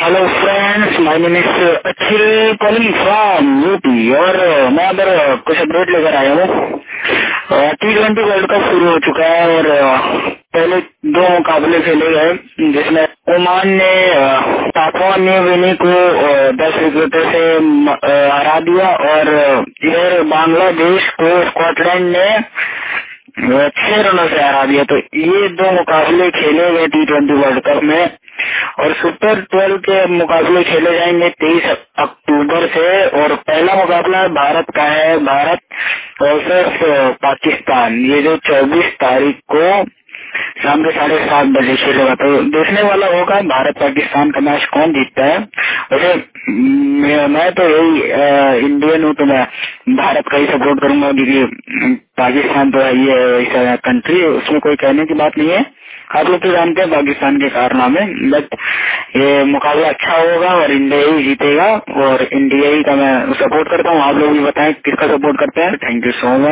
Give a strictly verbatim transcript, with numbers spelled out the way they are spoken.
Hello friends, my name is Akhil calling from UP और मैं अगर कुछ अपडेट लेकर आया हूँ। टी ट्वेंटी वर्ल्ड कप शुरू हो चुका है और पहले दो मुकाबले खेले गए जिसमें ओमान ने पापुआ न्यू गिनी को दस विकेटों से हरा दिया और इधर बांग्लादेश को स्कॉटलैंड ने छह रनों से हरा दिया। तो ये दो मुकाबले खेले गए टी ट्वेंटी वर्ल्ड कप में और सुपर ट्वेल्व के मुकाबले खेले जाएंगे तेईस अक्टूबर से। और पहला मुकाबला भारत का है, भारत वर्सेस पाकिस्तान, ये जो चौबीस तारीख को शाम के साढ़े सात बजे खेलेगा। तो देखने वाला होगा भारत पाकिस्तान का मैच कौन जीतता है। वैसे मैं मैं तो यही इंडियन हूँ, तो मैं भारत का ही सपोर्ट करूंगा क्योंकि पाकिस्तान तो है ये ऐसा कंट्री, उसमें कोई कहने की बात नहीं है। आप लोग तो जानते हैं पाकिस्तान के कारनामे, बट ये मुकाबला अच्छा होगा और इंडिया ही जीतेगा और इंडिया ही का मैं सपोर्ट करता हूँ। आप लोग भी बताएं किसका सपोर्ट करते हैं। Thank you so much.